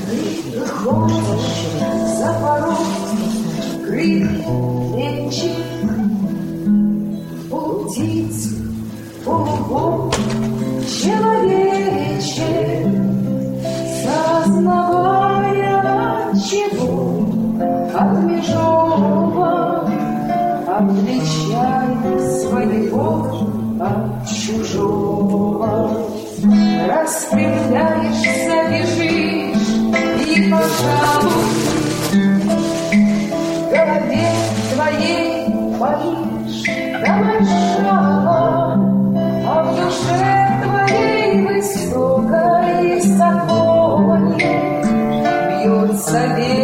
выходишь за порог, крылья полутиц, полубог человече, сознавая чего от межова, отличая своего от чужого. Распрямляешься, бежишь и, пожалуй, в голове твоей Париж домашала, а в душе твоей высокой соколи бьется ветер.